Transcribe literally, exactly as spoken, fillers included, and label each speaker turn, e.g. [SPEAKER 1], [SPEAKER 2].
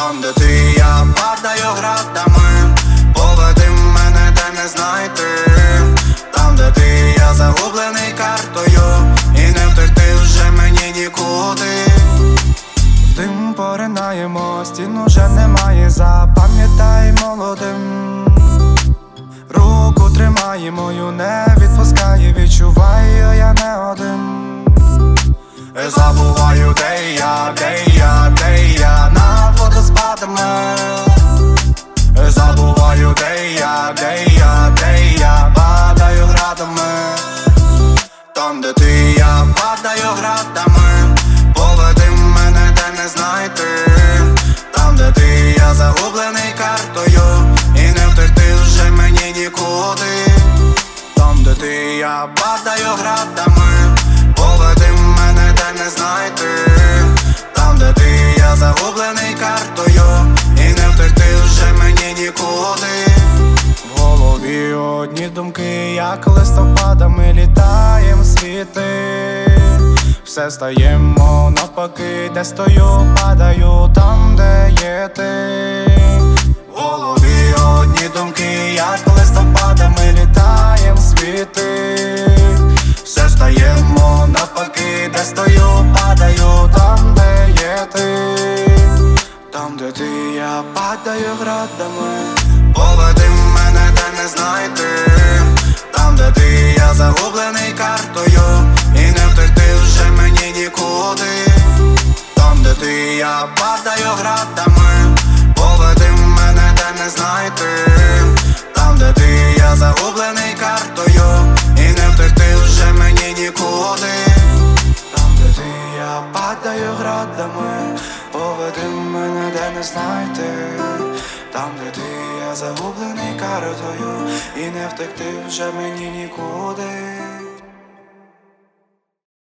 [SPEAKER 1] Там, де ти, я падаю градами. Поведи мене, де не знайти. Там, де ти, я загублений картою, і не втекти вже мені нікуди. В дим поринаємо, стін уже немає, запам'ятай молодим. Руку тримає мою, не відпускає, відчуваю, я не один. Забуваю, де я, де я, де я, над водоспадами. Забуваю, де я, де я, де я, падаю градами. Там, де ти, я падаю градами. Поведи мене, де не знайти. Там, де ти, я загублений картою, і не втекти вже мені нікуди. Там, де ти, я падаю градами. Поведи мене, де не знайти. Там, де ти, я загублений картою, і не втекти вже мені нікуди. В голові одні думки, як листопадами літаєм світи. Все стаємо навпаки, де стою, падаю, там, де є ти. В голові одні думки, як листопадами літаєм світи. Все стаємо навпаки, де стою, падаю, там, де є ти. Там, де ти, я падаю градами. Поведи мене, де не знайти. Там, де ти, я загублений картою, і не втекти вже мені нікуди. Там, де ти, я падаю градами. Поведи мене, де не знайти. Там, де ти, я загублений картою, і не втекти вже мені нікуди. Там, де ти, я падаю градами. Поведи мене, де не знайти. Там, де ти, я загублений картою, і не втекти вже мені нікуди.